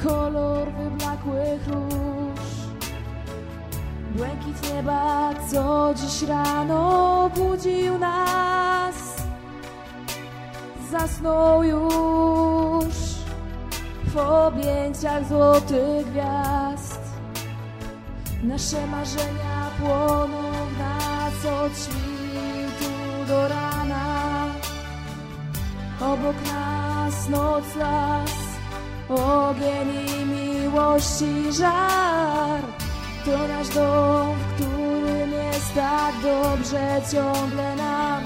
kolor wyblakłych róż, błękit nieba, co dziś rano budził nas, zasnął już w objęciach złotych gwiazd. Nasze marzenia płoną w nas od świtu do rana. Obok nas noc, las, ogień i miłości żar. To nasz dom, w którym jest tak dobrze ciągle nam.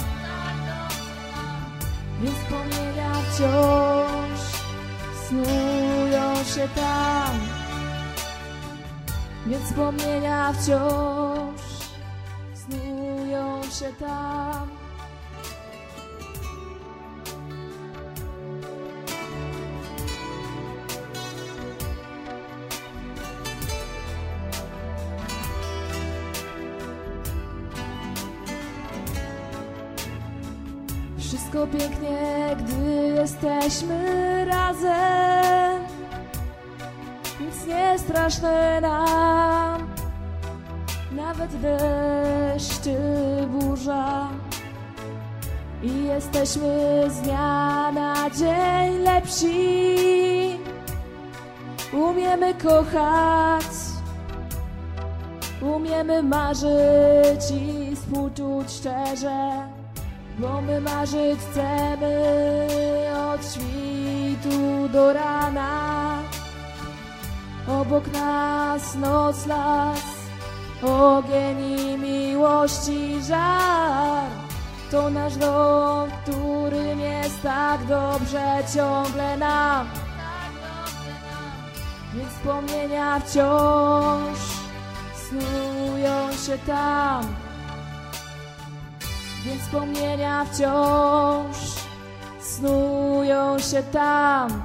Więc wspomnienia wciąż snują się tam. Więc wspomnienia wciąż snują się tam. Wszystko pięknie, gdy jesteśmy razem. Nic nie straszne nam, nawet deszcz czy burza. I jesteśmy z dnia na dzień lepsi. Umiemy kochać, umiemy marzyć i współczuć szczerze. Bo my marzyć chcemy od świtu do rana. Obok nas noc, las, ogień i miłości żar. To nasz dom, w którym jest tak dobrze ciągle nam. Więc wspomnienia wciąż snują się tam. Więc wspomnienia wciąż snują się tam.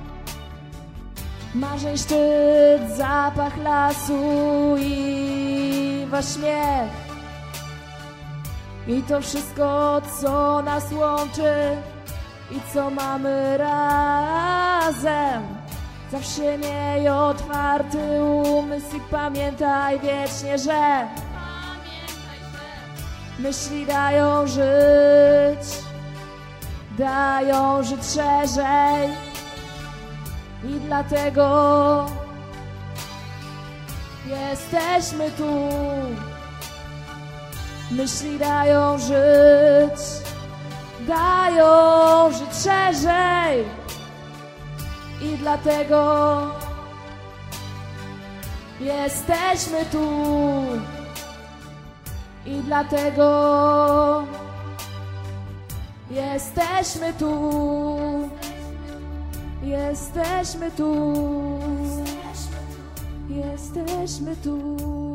Marzeń szczyt, zapach lasu i wasz śmiech. I to wszystko, co nas łączy i co mamy razem. Zawsze miej otwarty umysł i pamiętaj wiecznie, że myśli dają żyć szerzej. I dlatego jesteśmy tu. Myśli dają żyć szerzej. I dlatego jesteśmy tu. I dlatego jesteśmy tu. Jesteśmy tu. Jesteśmy tu.